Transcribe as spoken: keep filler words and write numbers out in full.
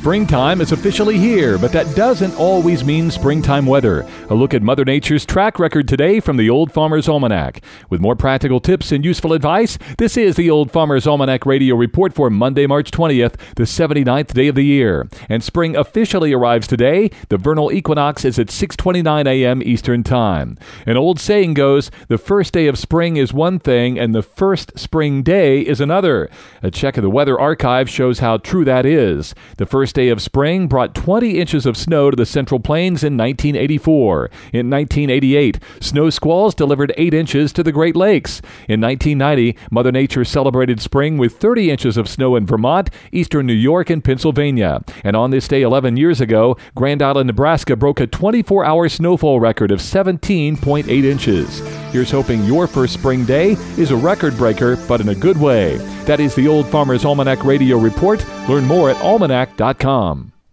Springtime is officially here, but that doesn't always mean springtime weather. A look at Mother Nature's track record today from the Old Farmer's Almanac. With more practical tips and useful advice, this is the Old Farmer's Almanac Radio Report for Monday, March twentieth, the seventy-ninth day of the year. And spring officially arrives today. The vernal equinox is at six twenty-nine a.m. Eastern Time. An old saying goes, the first day of spring is one thing and the first spring day is another. A check of the Weather Archive shows how true that is. The first day of spring brought twenty inches of snow to the Central Plains in nineteen eighty-four. In nineteen eighty-eight, snow squalls delivered eight inches to the Great Lakes. In nineteen ninety, Mother Nature celebrated spring with thirty inches of snow in Vermont, eastern New York, and Pennsylvania. And on this day eleven years ago, Grand Island, Nebraska broke a twenty-four hour snowfall record of seventeen point eight inches. Here's hoping your first spring day is a record breaker, but in a good way. That is the Old Farmer's Almanac Radio Report. Learn more at almanac dot com.